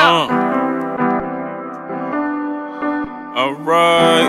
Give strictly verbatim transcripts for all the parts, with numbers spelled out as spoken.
Uh. Alright.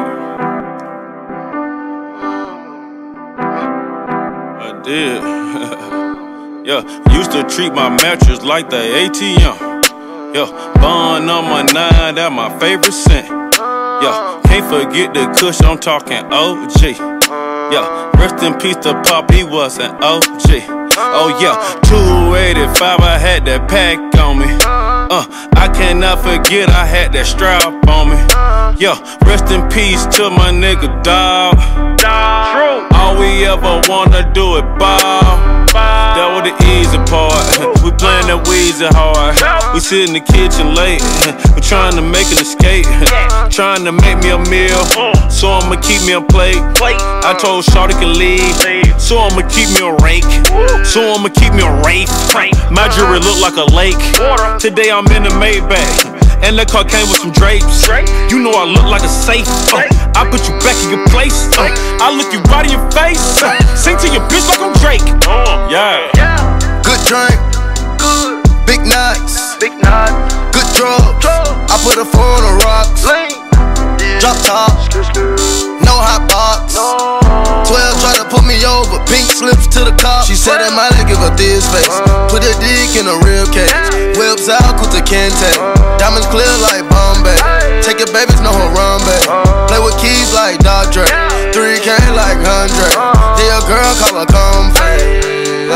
I did. Yeah, used to treat my mattress like the A T M. Yeah, bun number nine, that my favorite scent. Yeah, can't forget the kush, I'm talking O G. Yeah, rest in peace to Pop, he was an O G. Oh yeah, two eighty-five, I had that pack on me. Uh, I cannot forget I had that strap on me. Yeah, rest in peace to my nigga dog. All we ever wanna do is ball. That was the easy part. We playin' that Weezy hard. We sit in the kitchen late. We trying to make an escape. Trying to make me a meal, so I'ma keep me a plate. I told Shawty can leave, so I'ma keep me a rake. So I'ma keep me a rake. My jewelry look like a lake. Today I'm in the Maybach, and that car came with some drapes. You know I look like a safe. uh, I put you back in your place. uh, I look you right in your face. uh, Sing to your bitch like I'm Drake. Yeah. Good drink, good. Big nuts, big nuts. Good drugs. I put a four on the rocks. Drop top, no hot box. Twelve try to put me over, pink slips to the cop. She said that might give her this face. Put a dick in a real case. Whips out, Kuta Kente. Diamonds clear like Bombay. Take your babies, no Harambe. Play with keys like Dr. Dre. three K like one hundred. Then your girl call her comfort.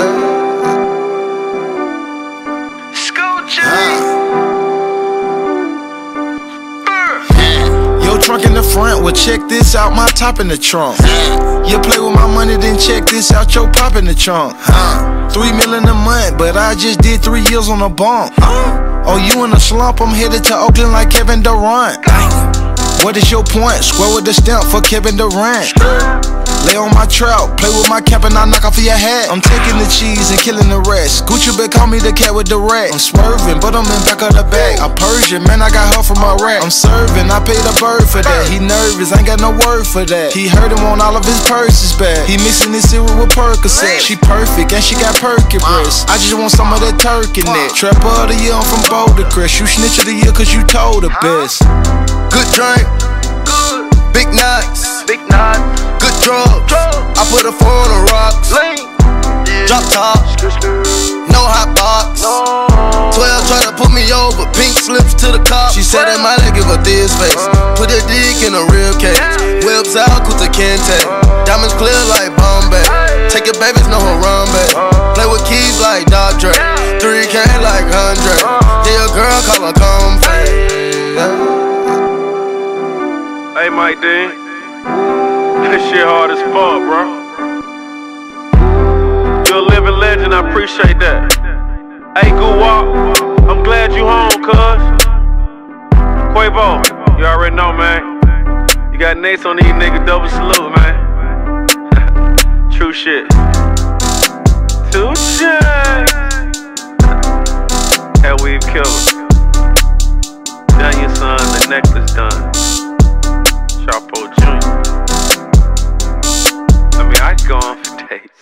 Yo, trunk in the front, well check this out, my top in the trunk. You play with my money, then check this out, your pop in the trunk. Uh, three million a month, but I just did three years on a bump. Uh, oh, you in a slump? I'm headed to Oakland like Kevin Durant. What is your point? Square with the stamp for Kevin Durant. Lay on my trout, play with my cap and I knock off of your hat. I'm taking the cheese and killing the rest. Gucci been call me the cat with the rat. I'm swerving, but I'm in back of the bag. A Persian, man, I got her from my rack. I'm serving, I paid a bird for that. He nervous, ain't got no word for that. He heard him on all of his purses back. He mixing his cereal with Percocet. She perfect and she got perky breasts. I just want some of that turkey neck. Trapper of the year, I'm from Boulder Crest. You snitch of the year cause you told the best. Good drink, good. Big nuts, big nuts. Good drugs, I put a four on the rocks. Drop top, no hot box. Twelve try to put me over, pink slips to the cop. She said that might give her this face. Put a dick in a real case. Whips out, Kuta Kente. Diamonds clear like Bombay. Take your babies, no Harambe. Play with keys like Dr. Dre. three K like one hundred. Then your girl call her comfort. Hey, Mike D, this shit hard as fuck, bro. You're a living legend, I appreciate that. Hey, Guwap, I'm glad you home, cuz. Quavo, you already know, man. You got Nates on these niggas, double salute, man. True shit. Touche. Hell, we've killed. Done your son, the necklace done. Chapo Junior I mean, I go on for days.